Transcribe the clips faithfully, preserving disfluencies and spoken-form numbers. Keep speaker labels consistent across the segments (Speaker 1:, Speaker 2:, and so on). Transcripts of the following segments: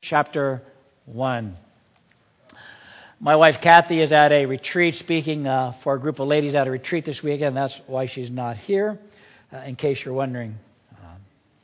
Speaker 1: chapter one. My wife Kathy is at a retreat speaking uh, for a group of ladies at a retreat this weekend. That's why she's not here, uh, in case you're wondering. Um,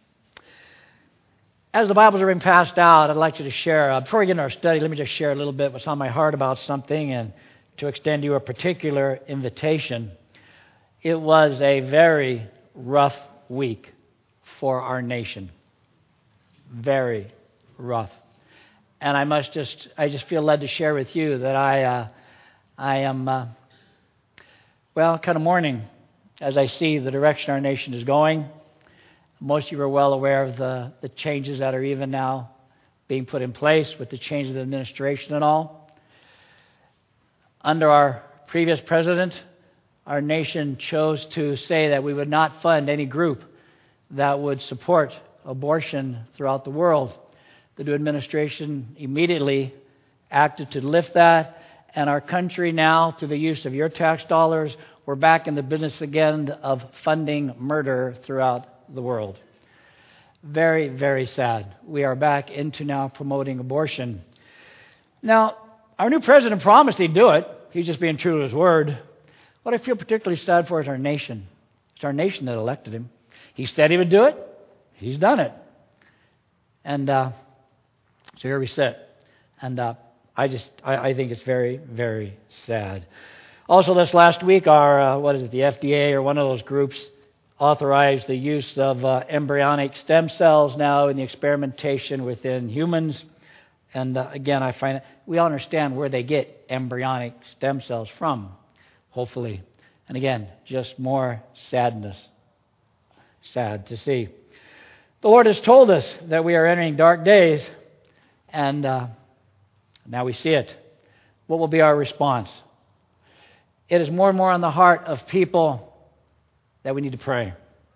Speaker 1: as the Bibles are being passed out, I'd like you to share, uh, before we get into our study, let me just share a little bit what's on my heart about something and to extend you a particular invitation. It was a very rough week for our nation. Very rough. And I must just, I just feel led to share with you that I, uh, I am, uh, well, kind of mourning as I see the direction our nation is going. Most of you are well aware of the, the changes that are even now being put in place with the change of the administration and all. Under our previous president, our nation chose to say that we would not fund any group that would support abortion throughout the world. The new administration immediately acted to lift that, and our country now, through the use of your tax dollars, we're back in the business again of funding murder throughout the world. Very, very sad. We are back into now promoting abortion. Now, our new president promised he'd do it. He's just being true to his word. What I feel particularly sad for is our nation. It's our nation that elected him. He said he would do it. He's done it. And uh, so here we sit. And uh, I just, I, I think it's very, very sad. Also this last week, our, uh, what is it, the F D A or one of those groups authorized the use of uh, embryonic stem cells now in the experimentation within humans. And uh, again, I find it, we all understand where they get embryonic stem cells from, hopefully. And again, just more sadness. Sad to see. The Lord has told us that we are entering dark days, and uh, now we see it. What will be our response? It is more and more on the heart of people that we need to pray.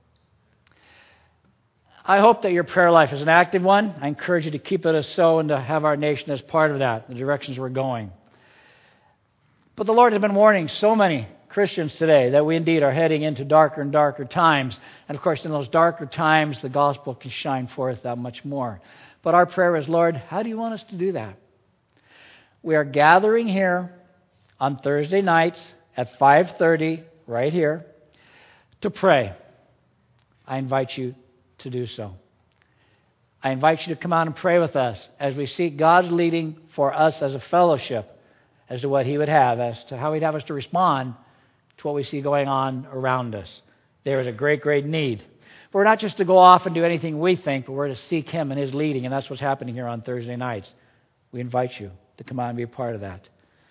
Speaker 1: I hope that your prayer life is an active one. I encourage you to keep it as so and to have our nation as part of that, the directions we're going. But the Lord has been warning so many Christians today that we indeed are heading into darker and darker times. And of course, in those darker times, the gospel can shine forth that much more. But our prayer is, Lord, how do you want us to do that? We are gathering here on Thursday nights at five thirty, right here, to pray. I invite you to do so. I invite you to come out and pray with us as we seek God's leading for us as a fellowship as to what He would have, as to how He'd have us to respond to what we see going on around us. There is a great, great need. But we're not just to go off and do anything we think, but we're to seek Him and His leading, and that's what's happening here on Thursday nights. We invite you to come out and be a part of that.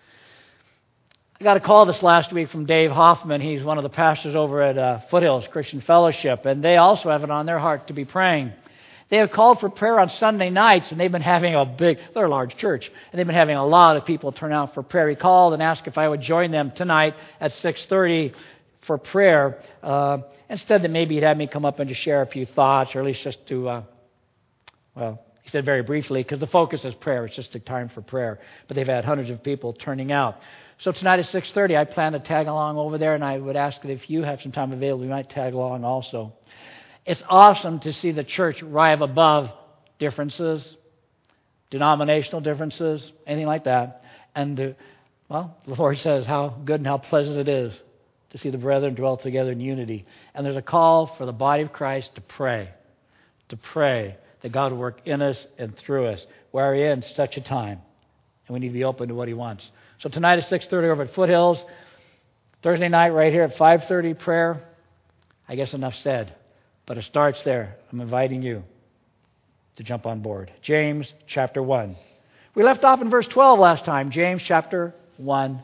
Speaker 1: I got a call this last week from Dave Hoffman. He's one of the pastors over at uh, Foothills Christian Fellowship, and they also have it on their heart to be praying. They have called for prayer on Sunday nights, and they've been having a big, they're a large church, and they've been having a lot of people turn out for prayer. He called and asked if I would join them tonight at six thirty for prayer. Uh, instead that maybe he'd have me come up and just share a few thoughts, or at least just to, uh, well, he said very briefly, because the focus is prayer. It's just a time for prayer. But they've had hundreds of people turning out. So tonight at six thirty, I plan to tag along over there, and I would ask that if you have some time available, you might tag along also. It's awesome to see the church rise above differences, denominational differences, anything like that. And, the, well, the Lord says how good and how pleasant it is to see the brethren dwell together in unity. And there's a call for the body of Christ to pray, to pray that God will work in us and through us. We're in such a time, and we need to be open to what He wants. So tonight at six thirty over at Foothills, Thursday night right here at five thirty prayer. I guess enough said. But it starts there. I'm inviting you to jump on board. James chapter one. We left off in verse twelve last time. James chapter one.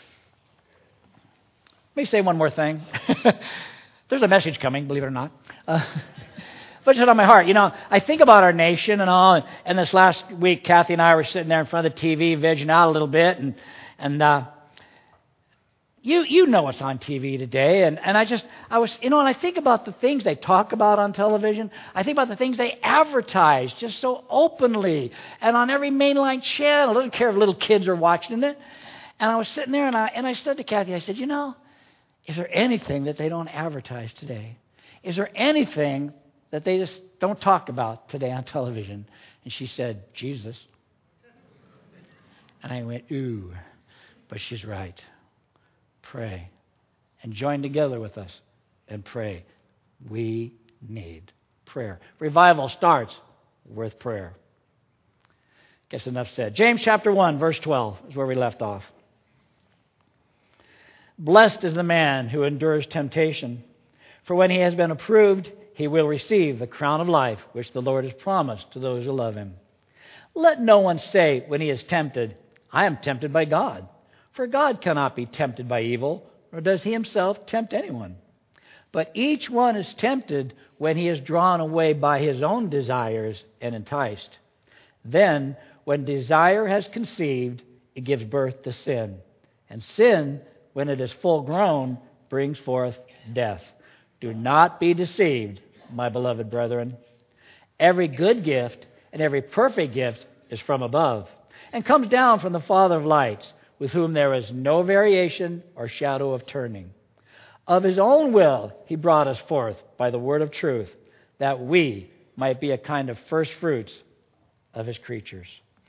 Speaker 1: Let me say one more thing. There's a message coming, believe it or not. Uh, but it's on my heart. You know, I think about our nation and all. And, and this last week, Kathy and I were sitting there in front of the T V, vegging out a little bit. And, and uh, You you know what's on T V today, and, and I just, I was, you know, and I think about the things they talk about on television. I think about the things they advertise just so openly and on every mainline channel. I don't care if little kids are watching it. And I was sitting there, and I and I said to Kathy, I said, you know, is there anything that they don't advertise today? Is there anything that they just don't talk about today on television? And she said, Jesus. And I went, ooh, but she's right. Pray. And join together with us and pray. We need prayer. Revival starts with prayer. Guess enough said. James chapter one, verse twelve is where we left off. Blessed is the man who endures temptation, for when he has been approved, he will receive the crown of life which the Lord has promised to those who love him. Let no one say when he is tempted, I am tempted by God. For God cannot be tempted by evil, nor does he himself tempt anyone. But each one is tempted when he is drawn away by his own desires and enticed. Then, when desire has conceived, it gives birth to sin. And sin, when it is full grown, brings forth death. Do not be deceived, my beloved brethren. Every good gift and every perfect gift is from above, and comes down from the Father of lights, with whom there is no variation or shadow of turning. Of his own will he brought us forth by the word of truth, that we might be a kind of first fruits of his creatures.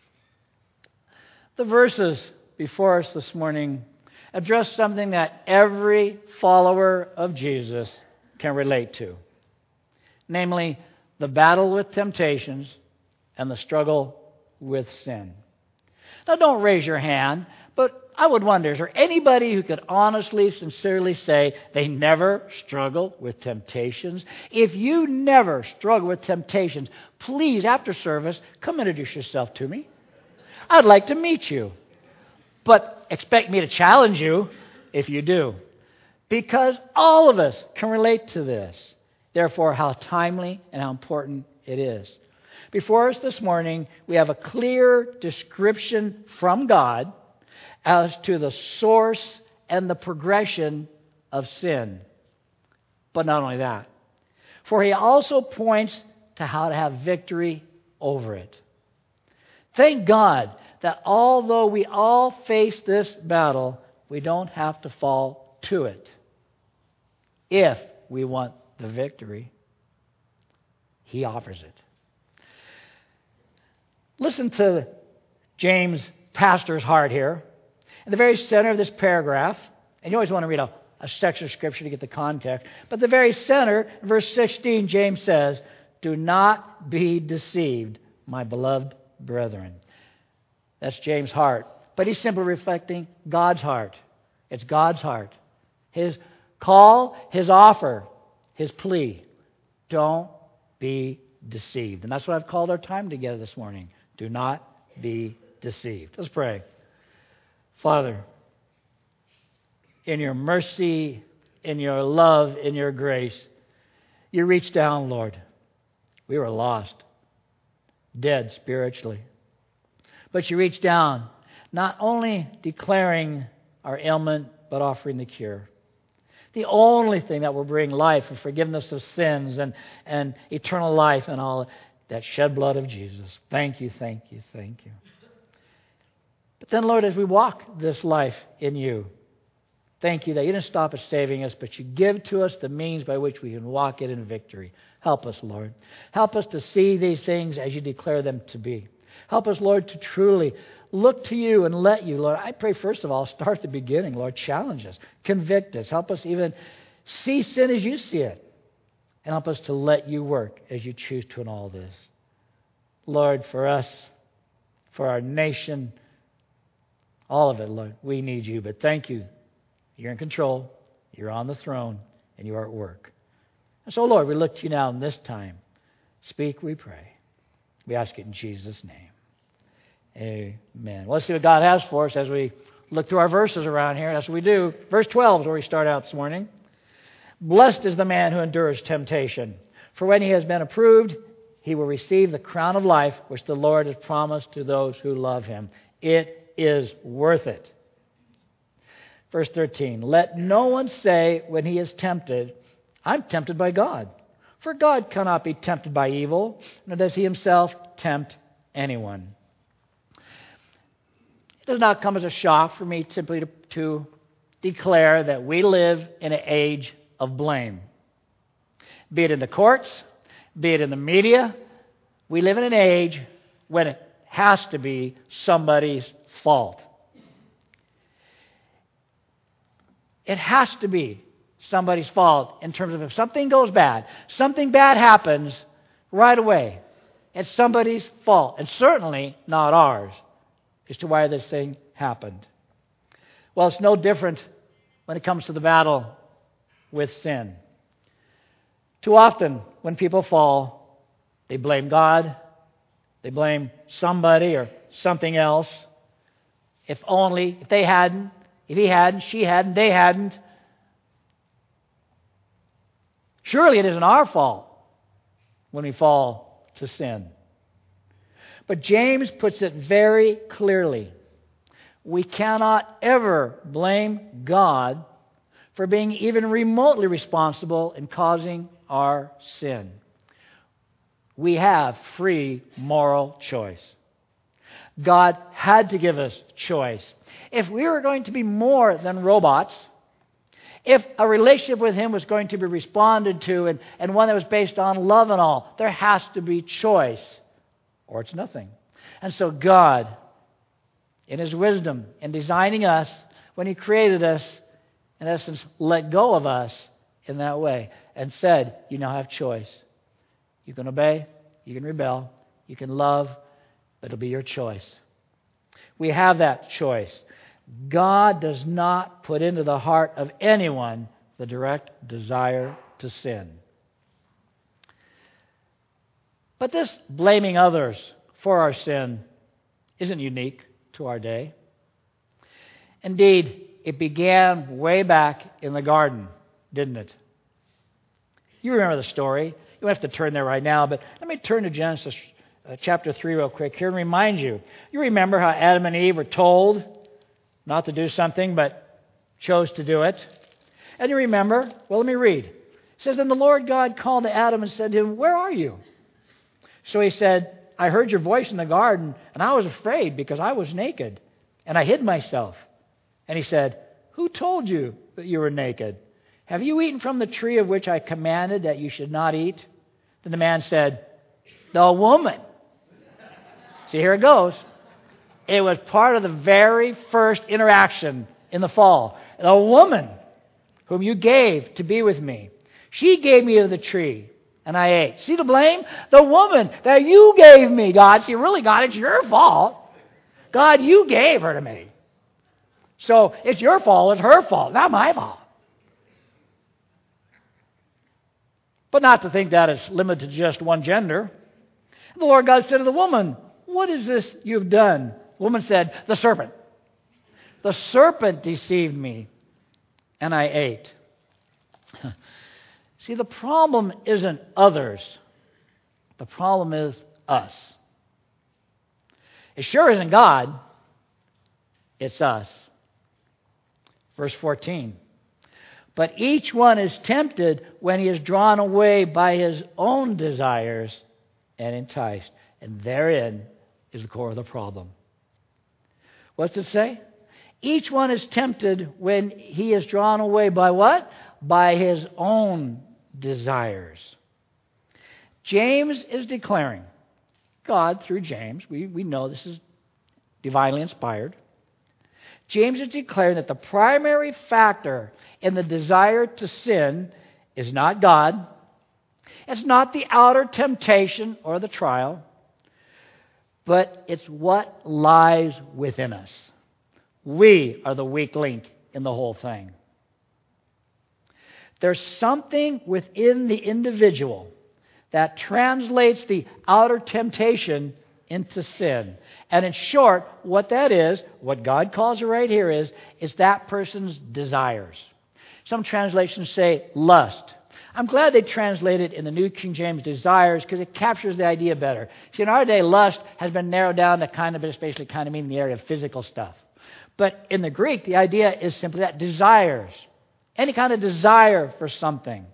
Speaker 1: The verses before us this morning address something that every follower of Jesus can relate to, namely the battle with temptations and the struggle with sin. Now, don't raise your hand, but I would wonder, is there anybody who could honestly, sincerely say they never struggle with temptations? If you never struggle with temptations, please, after service, come introduce yourself to me. I'd like to meet you. But expect me to challenge you if you do. Because all of us can relate to this. Therefore, how timely and how important it is. Before us this morning, we have a clear description from God as to the source and the progression of sin. But not only that, for he also points to how to have victory over it. Thank God that although we all face this battle, we don't have to fall to it if we want the victory. He offers it. Listen to James' pastor's heart here. In the very center of this paragraph, and you always want to read a, a section of Scripture to get the context, but the very center, verse sixteen, James says, do not be deceived, my beloved brethren. That's James' heart. But he's simply reflecting God's heart. It's God's heart. His call, his offer, his plea. Don't be deceived. And that's what I've called our time together this morning. Do not be deceived. Let's pray. Father, in your mercy, in your love, in your grace, you reached down, Lord. We were lost, dead spiritually. But you reached down, not only declaring our ailment, but offering the cure. The only thing that will bring life and forgiveness of sins and, and eternal life and all that shed blood of Jesus. Thank you, thank you, thank you. But then, Lord, as we walk this life in you, thank you that you didn't stop at saving us, but you give to us the means by which we can walk it in victory. Help us, Lord. Help us to see these things as you declare them to be. Help us, Lord, to truly look to you and let you, Lord. I pray, first of all, start at the beginning, Lord. Challenge us. Convict us. Help us even see sin as you see it. And help us to let you work as you choose to in all this. Lord, for us, for our nation, all of it, Lord, we need you. But thank you. You're in control. You're on the throne. And you are at work. And so, Lord, we look to you now in this time. Speak, we pray. We ask it in Jesus' name. Amen. Well, let's see what God has for us as we look through our verses around here. That's what we do. Verse twelve is where we start out this morning. Blessed is the man who endures temptation, for when he has been approved, he will receive the crown of life which the Lord has promised to those who love him. It is worth it. Verse thirteen, let no one say when he is tempted, I'm tempted by God. For God cannot be tempted by evil, nor does he himself tempt anyone. It does not come as a shock for me simply to, to declare that we live in an age of blame. Be it in the courts, be it in the media. We live in an age when it has to be somebody's fault. It has to be somebody's fault in terms of if something goes bad, something bad happens right away. It's somebody's fault, and certainly not ours, as to why this thing happened. Well, it's no different when it comes to the battle with sin. Too often, when people fall, they blame God, they blame somebody or something else. If only, if they hadn't, if he hadn't, she hadn't, they hadn't. Surely it isn't our fault when we fall to sin. But James puts it very clearly. We cannot ever blame God for being even remotely responsible in causing our sin. We have free moral choice. God had to give us choice. If we were going to be more than robots, if a relationship with Him was going to be responded to and, and one that was based on love and all, there has to be choice, or it's nothing. And so God, in His wisdom, in designing us, when He created us, in essence, let go of us in that way and said, you now have choice. You can obey, you can rebel, you can love, but it'll be your choice. We have that choice. God does not put into the heart of anyone the direct desire to sin. But this blaming others for our sin isn't unique to our day. Indeed, it began way back in the garden, didn't it? You remember the story. You don't have to turn there right now, but let me turn to Genesis uh, chapter three real quick here and remind you. You remember how Adam and Eve were told not to do something, but chose to do it. And you remember, well, let me read. It says, then the Lord God called to Adam and said to him, where are you? So he said, I heard your voice in the garden, and I was afraid because I was naked, and I hid myself. And he said, who told you that you were naked? Have you eaten from the tree of which I commanded that you should not eat? Then the man said, the woman. See, here it goes. It was part of the very first interaction in the fall. The woman whom you gave to be with me, she gave me of the tree, and I ate. See the blame? The woman that you gave me, God. See, really, God, it's your fault. God, you gave her to me. So it's your fault, it's her fault, not my fault. But not to think that it's limited to just one gender. The Lord God said to the woman, what is this you've done? The woman said, the serpent. The serpent deceived me, and I ate. See, the problem isn't others. The problem is us. It sure isn't God. It's us. Verse fourteen. But each one is tempted when he is drawn away by his own desires and enticed. And therein is the core of the problem. What's it say? Each one is tempted when he is drawn away by what? By his own desires. James is declaring, God through James, we, we know this is divinely inspired. James is declaring that the primary factor in the desire to sin is not God. It's not the outer temptation or the trial, but it's what lies within us. We are the weak link in the whole thing. There's something within the individual that translates the outer temptation into sin. And in short, what that is, what God calls it right here is, is that person's desires. Some translations say lust. I'm glad they translated in the New King James desires because it captures the idea better. See, in our day, lust has been narrowed down to kind of just basically kind of meaning the area of physical stuff. But in the Greek, the idea is simply that desires. Any kind of desire for something.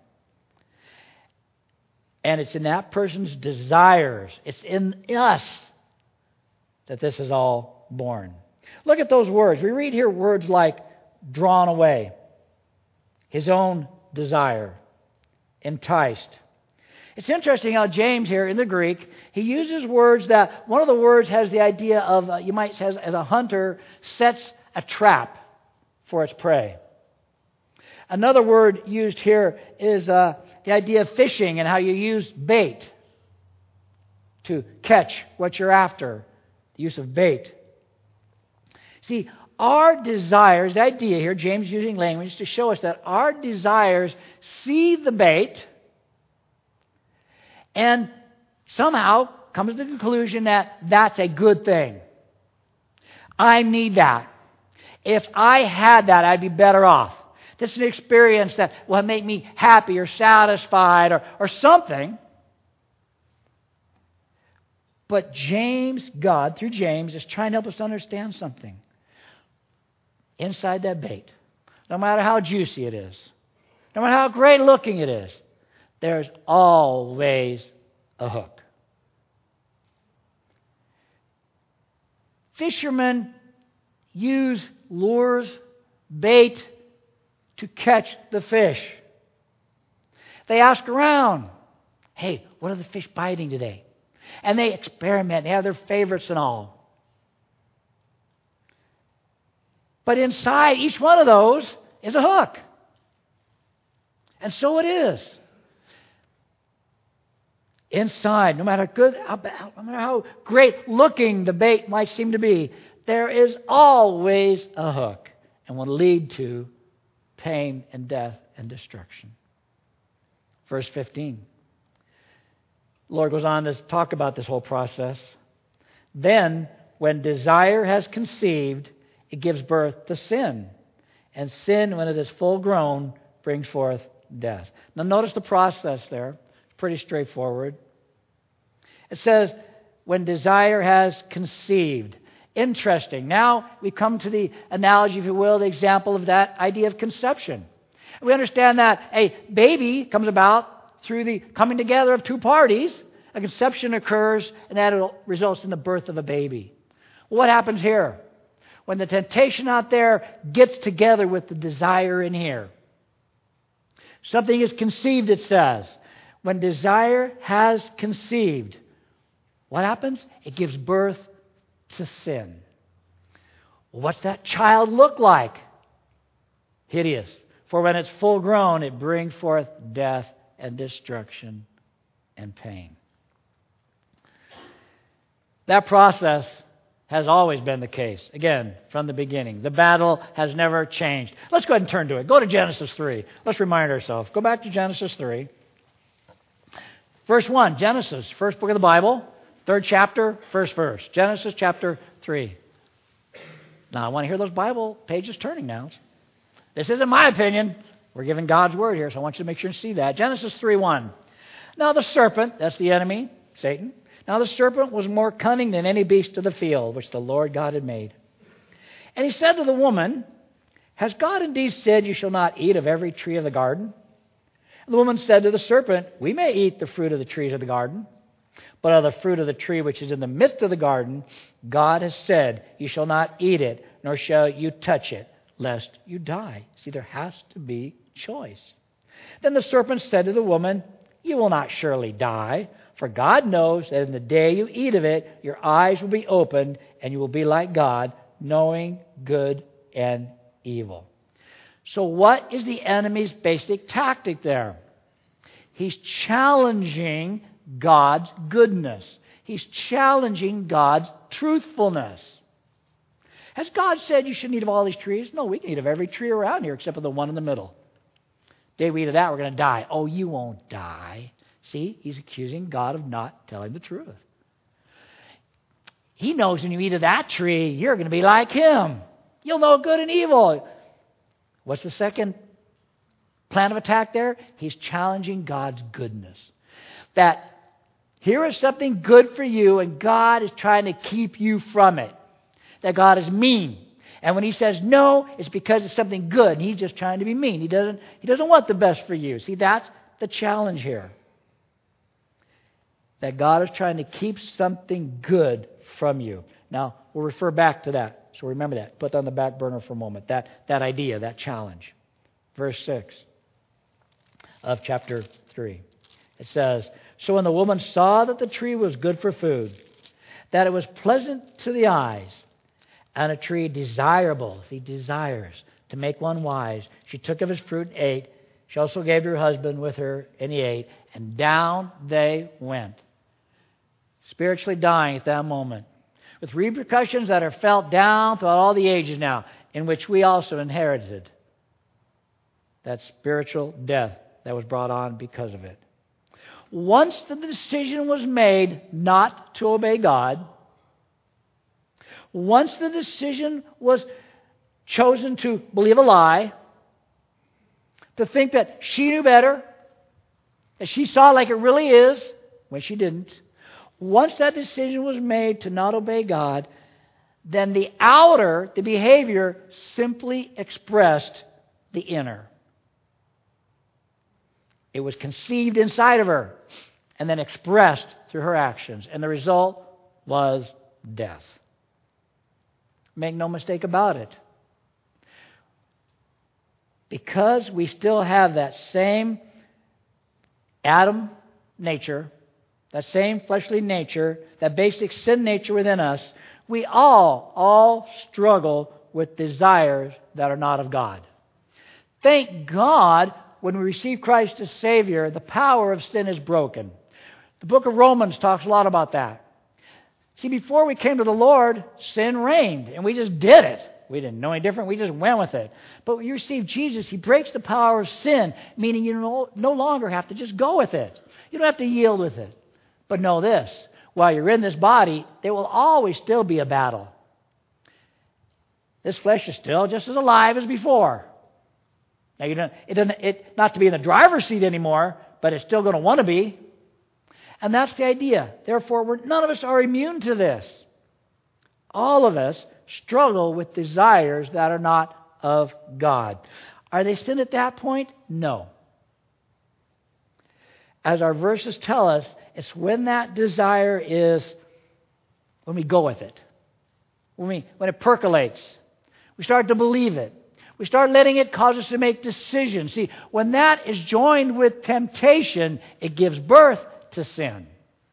Speaker 1: And it's in that person's desires. It's in us that this is all born. Look at those words. We read here words like drawn away, his own desire, enticed. It's interesting how James here in the Greek, he uses words that, one of the words has the idea of, uh, you might say, as a hunter sets a trap for its prey. Another word used here is uh, the idea of fishing and how you use bait to catch what you're after. The use of bait. See, our desires, the idea here, James using language to show us that our desires see the bait and somehow come to the conclusion that that's a good thing. I need that. If I had that, I'd be better off. This is an experience that will make me happy or satisfied or, or something. But James, God, through James, is trying to help us understand something. Inside that bait, no matter how juicy it is, no matter how great looking it is, there's always a hook. Fishermen use lures, bait, to catch the fish. They ask around, hey, what are the fish biting today? And they experiment. They have their favorites and all. But inside each one of those is a hook. And so it is. Inside, no matter good, no matter how great looking the bait might seem to be, there is always a hook and will lead to pain and death and destruction. Verse fifteen. The Lord goes on to talk about this whole process. Then, when desire has conceived, it gives birth to sin. And sin, when it is full grown, brings forth death. Now notice the process there. It's pretty straightforward. It says, when desire has conceived. Interesting. Now we come to the analogy, if you will, the example of that idea of conception. We understand that a baby comes about through the coming together of two parties. A conception occurs, and that results in the birth of a baby. Well, what happens here? When the temptation out there gets together with the desire in here. Something is conceived, it says. When desire has conceived, what happens? It gives birth to sin. Well, what's that child look like? Hideous. For when it's full grown, it brings forth death and destruction and pain. That process has always been the case. Again, from the beginning. The battle has never changed. Let's go ahead and turn to it. Go to Genesis three. Let's remind ourselves. Go back to Genesis three. Verse one, Genesis, first book of the Bible, third chapter, first verse. Genesis chapter three. Now, I want to hear those Bible pages turning now. This isn't my opinion. We're giving God's word here, so I want you to make sure and see that. Genesis three one. Now the serpent, that's the enemy, Satan. Now the serpent was more cunning than any beast of the field, which the Lord God had made. And he said to the woman, has God indeed said, you shall not eat of every tree of the garden? And the woman said to the serpent, we may eat the fruit of the trees of the garden, but of the fruit of the tree which is in the midst of the garden, God has said, you shall not eat it, nor shall you touch it, lest you die. See, there has to be choice. Then the serpent said to the woman, you will not surely die, for God knows that in the day you eat of it, your eyes will be opened, and you will be like God, knowing good and evil. So what is the enemy's basic tactic there? He's challenging God's goodness. He's challenging God's truthfulness. Has God said you shouldn't eat of all these trees? No, we can eat of every tree around here except for the one in the middle. The day we eat of that, we're going to die. Oh, you won't die. See, he's accusing God of not telling the truth. He knows when you eat of that tree, you're going to be like him. You'll know good and evil. What's the second plan of attack there? He's challenging God's goodness. That here is something good for you, and God is trying to keep you from it. That God is mean. And when he says no, it's because it's something good, and he's just trying to be mean. He doesn't, he doesn't want the best for you. See, that's the challenge here. That God is trying to keep something good from you. Now, we'll refer back to that. So remember that. Put that on the back burner for a moment. That, that idea, that challenge. Verse six of chapter three. It says, "So when the woman saw that the tree was good for food, that it was pleasant to the eyes, and a tree desirable," he desires, "to make one wise, she took of its fruit and ate. She also gave to her husband with her, and he ate. And down they went." Spiritually dying at that moment, with repercussions that are felt down throughout all the ages now, in which we also inherited that spiritual death that was brought on because of it. Once the decision was made not to obey God, once the decision was chosen to believe a lie, to think that she knew better, that she saw it like it really is, when she didn't, once that decision was made to not obey God, then the outer, the behavior, simply expressed the inner. It was conceived inside of her and then expressed through her actions. And the result was death. Make no mistake about it. Because we still have that same Adam nature, that same fleshly nature, that basic sin nature within us, we all, all struggle with desires that are not of God. Thank God, when we receive Christ as Savior, the power of sin is broken. The book of Romans talks a lot about that. See, before we came to the Lord, sin reigned, and we just did it. We didn't know any different. We just went with it. But when you receive Jesus, He breaks the power of sin, meaning you no, no longer have to just go with it. You don't have to yield with it. But know this, while you're in this body, there will always still be a battle. This flesh is still just as alive as before. Now, you don't, it doesn't, it, not to be in the driver's seat anymore, but it's still going to want to be. And that's the idea. Therefore, we're, none of us are immune to this. All of us struggle with desires that are not of God. Are they sin at that point? No. As our verses tell us, it's when that desire is, when we go with it. When, we, when it percolates. We start to believe it. We start letting it cause us to make decisions. See, when that is joined with temptation, it gives birth to sin.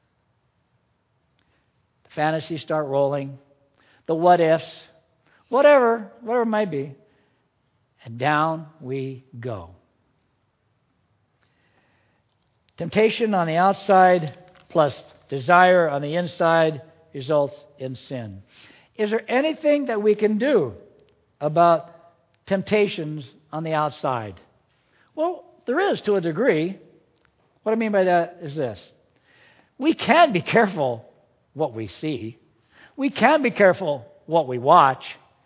Speaker 1: The fantasies start rolling. The what ifs. Whatever, whatever it might be. And down we go. Temptation on the outside plus desire on the inside results in sin. Is there anything that we can do about temptations on the outside? Well, there is to a degree. What I mean by that is this. We can be careful what we see. We can be careful what we watch.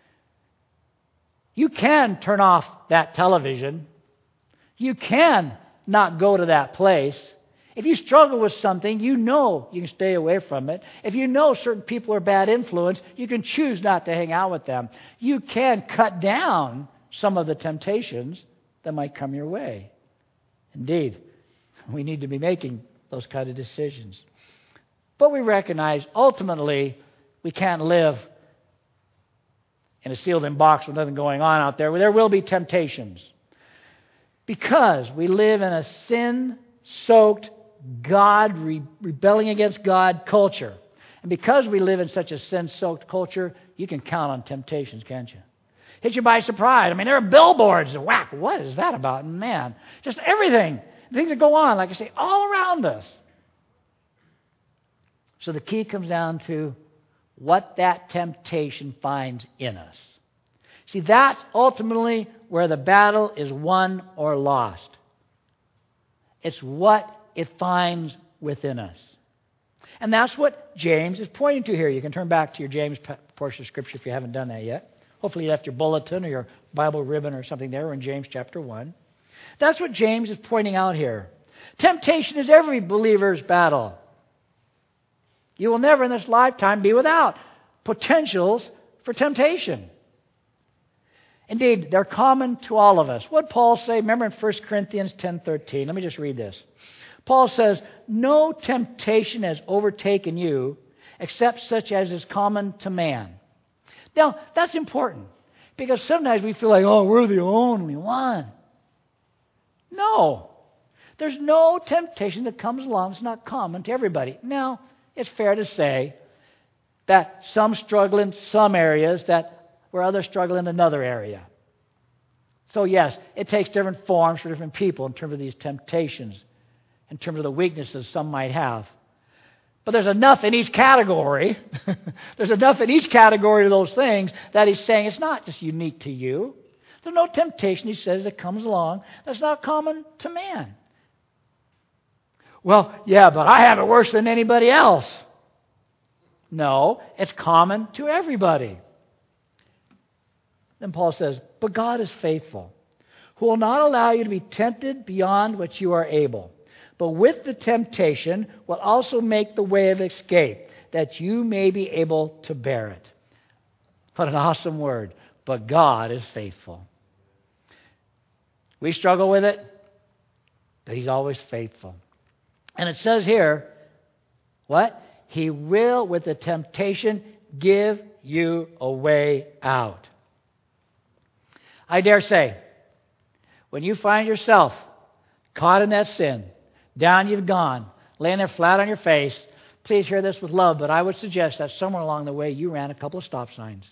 Speaker 1: You can turn off that television. You can not go to that place. If you struggle with something, you know you can stay away from it. If you know certain people are bad influence, you can choose not to hang out with them. You can cut down some of the temptations that might come your way. Indeed, we need to be making those kind of decisions. But we recognize ultimately we can't live in a sealed-in box with nothing going on out there. There will be temptations. Because we live in a sin-soaked, God, re- rebelling against God culture. And because we live in such a sin-soaked culture, you can count on temptations, can't you? Hit you by surprise. I mean, there are billboards. Whack, what is that about? Man, just everything. Things that go on, like I say, all around us. So the key comes down to what that temptation finds in us. See, that's ultimately where the battle is won or lost. It's what it finds within us. And that's what James is pointing to here. You can turn back to your James portion of Scripture if you haven't done that yet. Hopefully you left your bulletin or your Bible ribbon or something there. We're in James chapter one. That's what James is pointing out here. Temptation is every believer's battle. You will never in this lifetime be without potentials for temptation. Indeed, they're common to all of us. What did Paul say? Remember in First Corinthians ten thirteen. Let me just read this. Paul says, "No temptation has overtaken you except such as is common to man." Now, that's important because sometimes we feel like, oh, we're the only one. No. There's no temptation that comes along that's not common to everybody. Now, it's fair to say that some struggle in some areas that where others struggle in another area. So yes, it takes different forms for different people in terms of these temptations, in terms of the weaknesses some might have. But there's enough in each category. There's enough in each category of those things that he's saying it's not just unique to you. There's no temptation, he says, that comes along that's not common to man. Well, yeah, but I have it worse than anybody else. No, it's common to everybody. Then Paul says, but God is faithful, who will not allow you to be tempted beyond what you are able, but with the temptation will also make the way of escape, that you may be able to bear it. What an awesome word. But God is faithful. We struggle with it, but He's always faithful. And it says here, what? He will, with the temptation, give you a way out. I dare say, when you find yourself caught in that sin, down you've gone, laying there flat on your face, please hear this with love, but I would suggest that somewhere along the way you ran a couple of stop signs.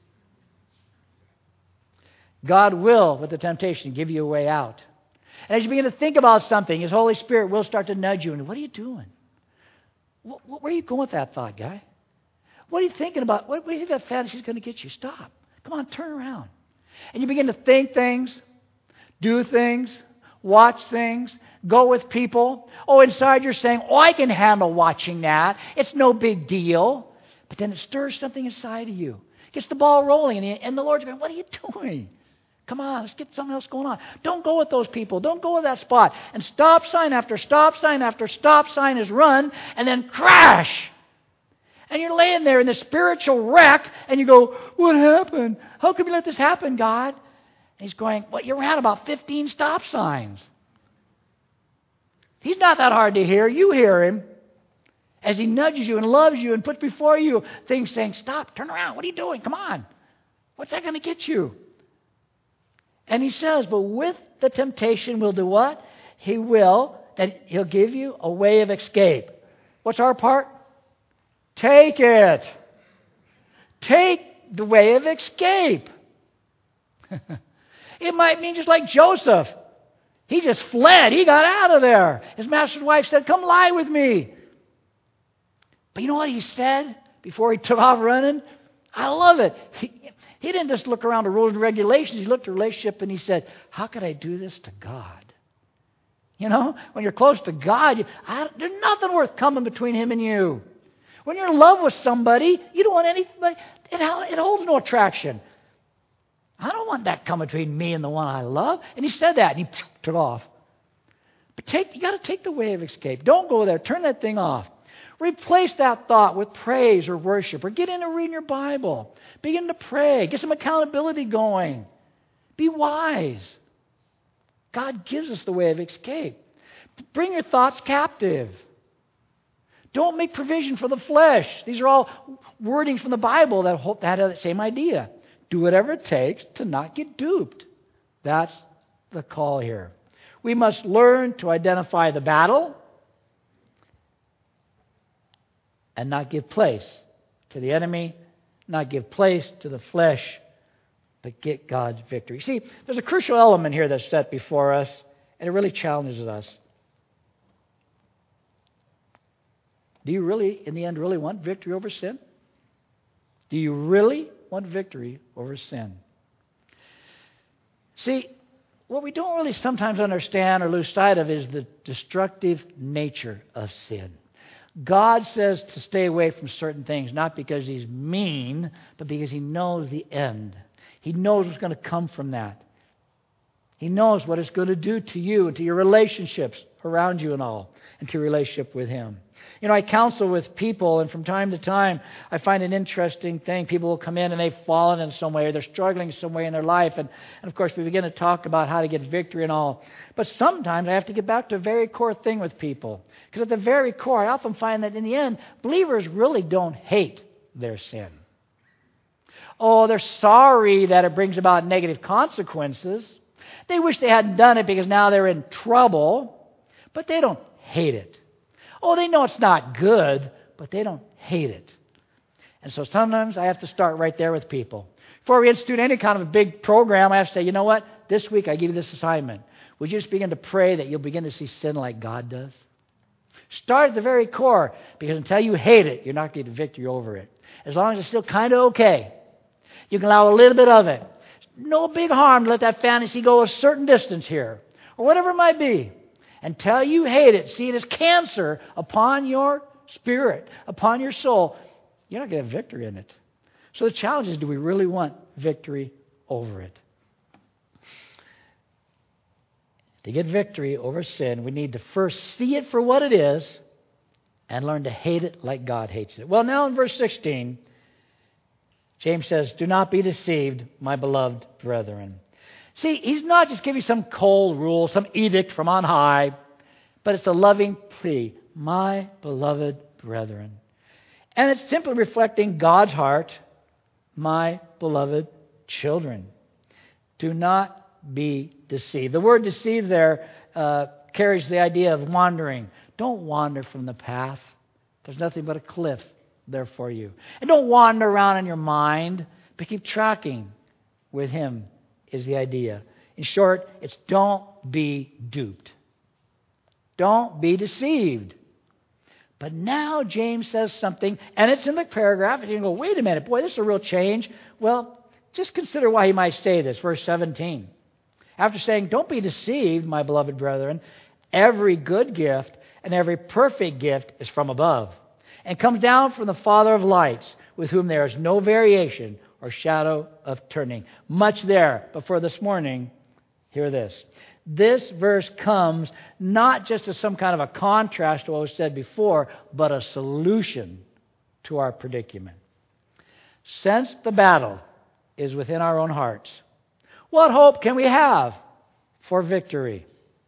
Speaker 1: God will, with the temptation, give you a way out. And as you begin to think about something, His Holy Spirit will start to nudge you. And what are you doing? Where are you going with that thought, guy? What are you thinking about? What do you think that fantasy is going to get you? Stop. Come on, turn around. And you begin to think things, do things, watch things, go with people. Oh, inside you're saying, oh, I can handle watching that. It's no big deal. But then it stirs something inside of you. Gets the ball rolling. And the, and the Lord's going, what are you doing? Come on, let's get something else going on. Don't go with those people. Don't go with that spot. And stop sign after stop sign after stop sign is run, and then crash. And you're laying there in the spiritual wreck, and you go, what happened? How could we let this happen, God? And He's going, well, you ran about fifteen stop signs. He's not that hard to hear. You hear Him as He nudges you and loves you and puts before you things saying, stop, turn around. What are you doing? Come on. What's that going to get you? And He says, but with the temptation will do what? He will, that He'll give you a way of escape. What's our part? Take it. Take the way of escape. It might mean just like Joseph. He just fled. He got out of there. His master's wife said, come lie with me. But you know what he said before he took off running? I love it. He, He didn't just look around the rules and regulations. He looked at the relationship and he said, how could I do this to God? You know, when you're close to God, you, I, there's nothing worth coming between Him and you. When you're in love with somebody, you don't want anything, it, it holds no attraction. I don't want that coming between me and the one I love. And he said that and he took off. But take, you got to take the way of escape. Don't go there. Turn that thing off. Replace that thought with praise or worship, or get into reading your Bible. Begin to pray. Get some accountability going. Be wise. God gives us the way of escape. Bring your thoughts captive. Don't make provision for the flesh. These are all wordings from the Bible that have that same idea. Do whatever it takes to not get duped. That's the call here. We must learn to identify the battle and not give place to the enemy, not give place to the flesh, but get God's victory. See, there's a crucial element here that's set before us, and it really challenges us. Do you really, in the end, really want victory over sin? Do you really want victory over sin? See, what we don't really sometimes understand or lose sight of is the destructive nature of sin. God says to stay away from certain things, not because He's mean, but because He knows the end. He knows what's going to come from that. He knows what it's going to do to you and to your relationships around you and all, and to your relationship with Him. You know, I counsel with people, and from time to time, I find an interesting thing. People will come in and they've fallen in some way, or they're struggling in some way in their life, and, and of course we begin to talk about how to get victory and all. But sometimes I have to get back to a very core thing with people. Because at the very core, I often find that in the end, believers really don't hate their sin. Oh, they're sorry that it brings about negative consequences. They wish they hadn't done it because now they're in trouble. but they don't hate it. Oh, they know it's not good, but they don't hate it. And so sometimes I have to start right there with people. Before we institute any kind of a big program, I have to say, you know what? This week I give you this assignment. Would you just begin to pray that you'll begin to see sin like God does? Start at the very core, because until you hate it, you're not going to get victory over it. As long as it's still kind of okay, you can allow a little bit of it. No big harm to let that fantasy go a certain distance here, or whatever it might be. Until you hate it, see it as cancer upon your spirit, upon your soul, you're not going to have victory in it. So the challenge is, do we really want victory over it? To get victory over sin, we need to first see it for what it is and learn to hate it like God hates it. Well, now in verse sixteen, James says, do not be deceived, my beloved brethren. See, he's not just giving some cold rule, some edict from on high, but it's a loving plea, my beloved brethren. And it's simply reflecting God's heart, my beloved children. Do not be deceived. The word deceive there uh, carries the idea of wandering. Don't wander from the path. There's nothing but a cliff there for you. And don't wander around in your mind, but keep tracking with Him is the idea. In short, it's don't be duped. Don't be deceived. But now James says something, and it's in the paragraph, and you can go, wait a minute, boy, this is a real change. Well, just consider why he might say this, verse seventeen. After saying, don't be deceived, my beloved brethren, every good gift and every perfect gift is from above, and comes down from the Father of lights, with whom there is no variation or shadow of turning. Much there, but for this morning, hear this. This verse comes not just as some kind of a contrast to what was said before, but a solution to our predicament. Since the battle is within our own hearts, what hope can we have for victory?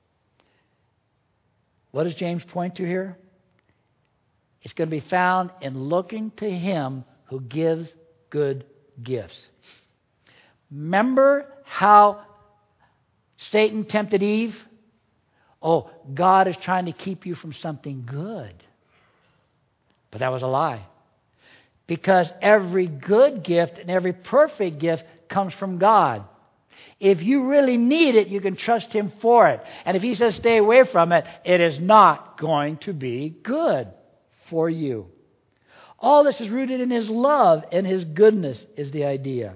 Speaker 1: What does James point to here? It's going to be found in looking to Him who gives good gifts. Remember how Satan tempted Eve? Oh, God is trying to keep you from something good. But that was a lie. Because every good gift and every perfect gift comes from God. If you really need it, you can trust Him for it. And if He says stay away from it, it is not going to be good for you. All this is rooted in His love and His goodness is the idea.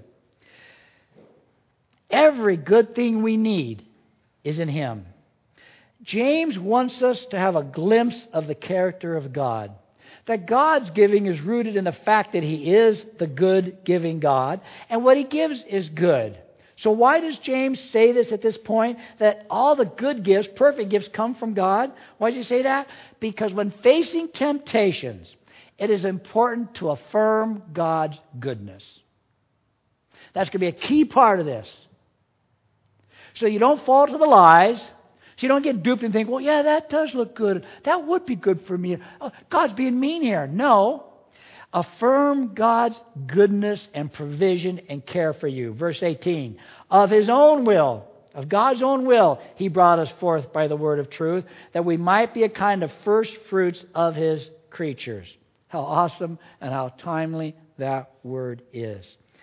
Speaker 1: Every good thing we need is in Him. James wants us to have a glimpse of the character of God. That God's giving is rooted in the fact that He is the good giving God, and what He gives is good. So why does James say this at this point? That all the good gifts, perfect gifts, come from God? Why does he say that? Because when facing temptations, it is important to affirm God's goodness. That's going to be a key part of this. So you don't fall to the lies. So you don't get duped and think, well, yeah, that does look good. That would be good for me. Oh, God's being mean here. No. Affirm God's goodness and provision and care for you. Verse eighteen. Of His own will, of God's own will, He brought us forth by the word of truth, that we might be a kind of first fruits of His creatures. How awesome and how timely that word is.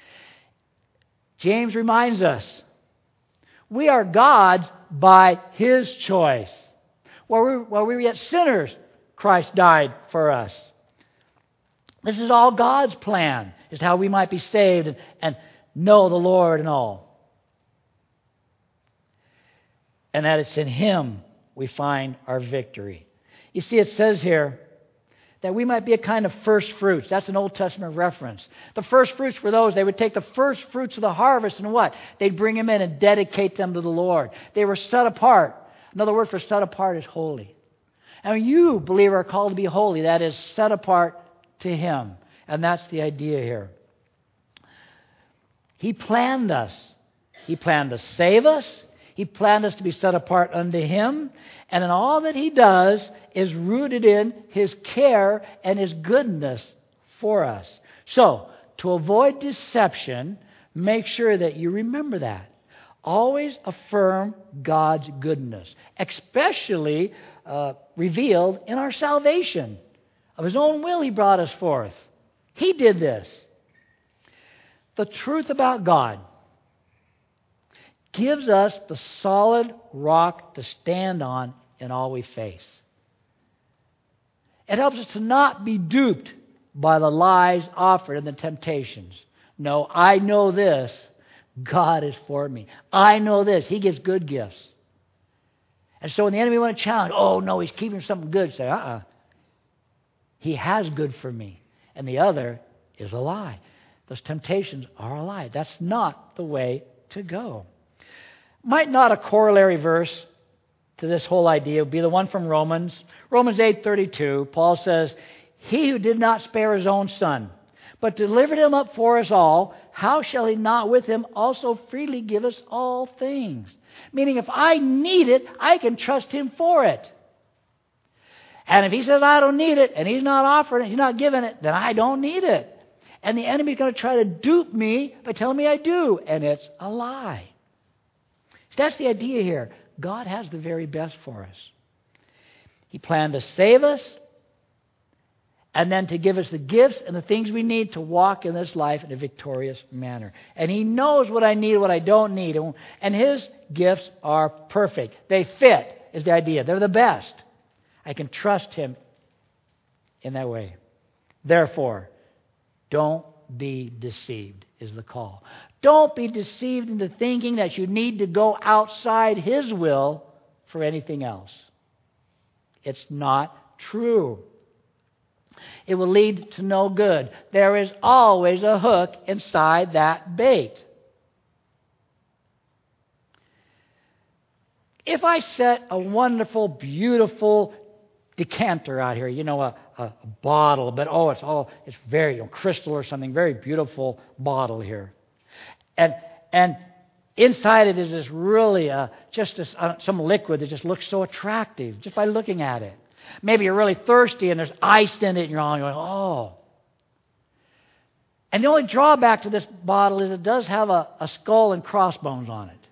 Speaker 1: James reminds us, we are God's by His choice. While we, while we were yet sinners, Christ died for us. This is all God's plan, is how we might be saved and, and know the Lord and all. And that it's in Him we find our victory. You see, it says here that we might be a kind of first fruits. That's an Old Testament reference. The first fruits were those, they would take the first fruits of the harvest and what? They'd bring them in and dedicate them to the Lord. They were set apart. Another word for set apart is holy. And you, believer, are called to be holy. That is set apart to Him. And that's the idea here. He planned us. He planned to save us. He planned us to be set apart unto Him. And in all that He does is rooted in His care and His goodness for us. So, to avoid deception, make sure that you remember that. Always affirm God's goodness, especially uh, revealed in our salvation. Of His own will He brought us forth. He did this. The truth about God gives us the solid rock to stand on in all we face. It helps us to not be duped by the lies offered and the temptations. No, I know this. God is for me. I know this. He gives good gifts. And so when the enemy wants to challenge, oh no, he's keeping something good, say, uh-uh. He has good for me. And the other is a lie. Those temptations are a lie. That's not the way to go. Might not a corollary verse to this whole idea be the one from Romans? Romans eight thirty-two, Paul says, He who did not spare His own Son, but delivered Him up for us all, how shall He not with Him also freely give us all things? Meaning, if I need it, I can trust Him for it. And if He says I don't need it, and He's not offering it, He's not giving it, then I don't need it. And the enemy's going to try to dupe me by telling me I do, and it's a lie. So that's the idea here. God has the very best for us. He planned to save us, and then to give us the gifts and the things we need to walk in this life in a victorious manner. And He knows what I need, what I don't need. And His gifts are perfect. They fit, is the idea. They're the best. I can trust Him in that way. Therefore, don't be deceived, is the call. Don't be deceived into thinking that you need to go outside His will for anything else. It's not true. It will lead to no good. There is always a hook inside that bait. If I set a wonderful, beautiful decanter out here, you know, a, a, a bottle, but oh, it's all, it's very, you know, crystal or something, very beautiful bottle here. And and inside it is this really, uh, just this, uh, some liquid that just looks so attractive, just by looking at it. Maybe you're really thirsty and there's ice in it and you're all going, oh. And the only drawback to this bottle is it does have a, a skull and crossbones on it.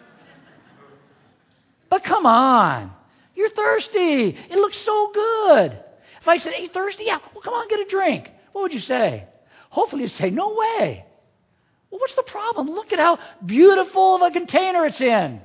Speaker 1: But come on. You're thirsty. It looks so good. If I said, are you thirsty? Yeah. Well, come on, get a drink. What would you say? Hopefully you'd say, no way. Well, what's the problem? Look at how beautiful of a container it's in.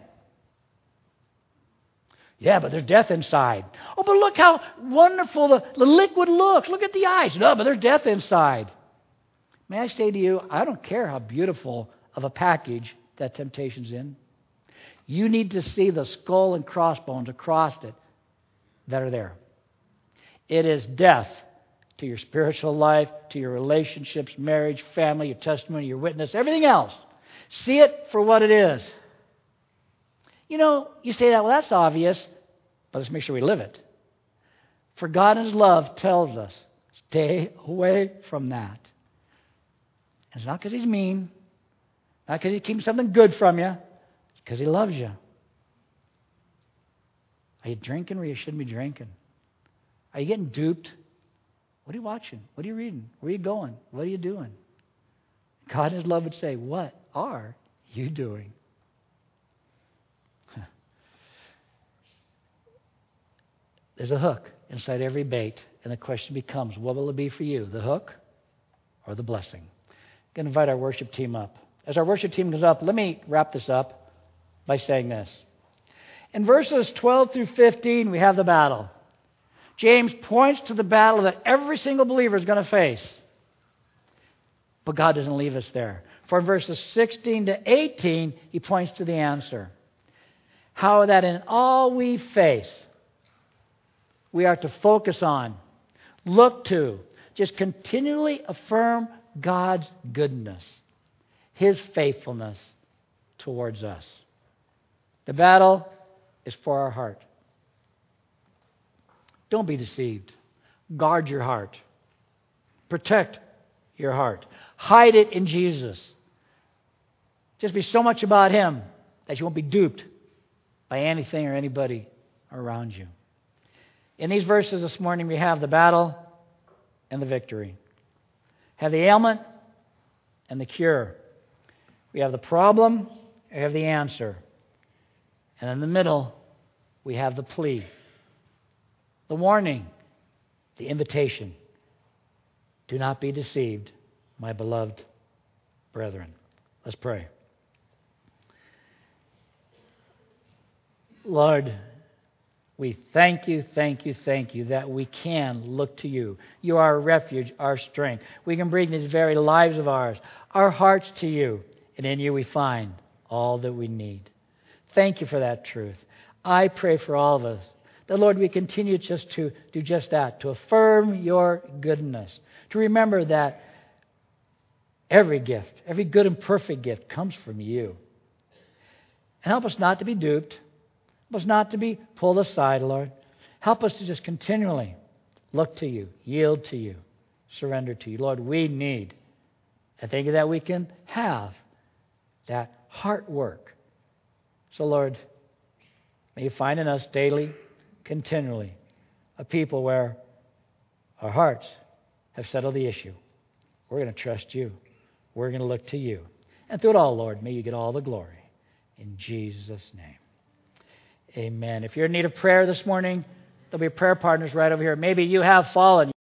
Speaker 1: Yeah, but there's death inside. Oh, but look how wonderful the, the liquid looks. Look at the ice. No, but there's death inside. May I say to you, I don't care how beautiful of a package that temptation's in. You need to see the skull and crossbones across it that are there. It is death to your spiritual life, to your relationships, marriage, family, your testimony, your witness, everything else. See it for what it is. You know, you say that, well, that's obvious, but let's make sure we live it. For God in His love tells us, stay away from that. And it's not because He's mean, not because He's keeping something good from you. Because He loves you. Are you drinking where you shouldn't be drinking? Are you getting duped? What are you watching? What are you reading? Where are you going? What are you doing? God in His love would say, what are you doing? Huh. There's a hook inside every bait. And the question becomes, what will it be for you? The hook or the blessing? I'm going to invite our worship team up. As our worship team comes up, let me wrap this up by saying this. In verses twelve through fifteen, we have the battle. James points to the battle that every single believer is going to face. But God doesn't leave us there. For in verses sixteen to eighteen, he points to the answer. How that in all we face, we are to focus on, look to, just continually affirm God's goodness, His faithfulness towards us. The battle is for our heart. Don't be deceived. Guard your heart. Protect your heart. Hide it in Jesus. Just be so much about Him that you won't be duped by anything or anybody around you. In these verses this morning, we have the battle and the victory. Have the ailment and the cure. We have the problem, we have the answer. And in the middle, we have the plea the warning, the invitation. Do not be deceived, my beloved brethren. Let's pray. Lord, we thank you, thank you, thank you that we can look to you. You are our refuge, our strength. We can bring these very lives of ours, our hearts to you, and in you we find all that we need. Thank you for that truth. I pray for all of us that, Lord, we continue just to do just that, to affirm your goodness, to remember that every gift, every good and perfect gift comes from you. And help us not to be duped. Help us not to be pulled aside, Lord. Help us to just continually look to you, yield to you, surrender to you. Lord, we need, I think that we can have that heart work. So, Lord, may you find in us daily, continually, a people where our hearts have settled the issue. We're going to trust you. We're going to look to you. And through it all, Lord, may you get all the glory. In Jesus' name. Amen. If you're in need of prayer this morning, there'll be prayer partners right over here. Maybe you have fallen.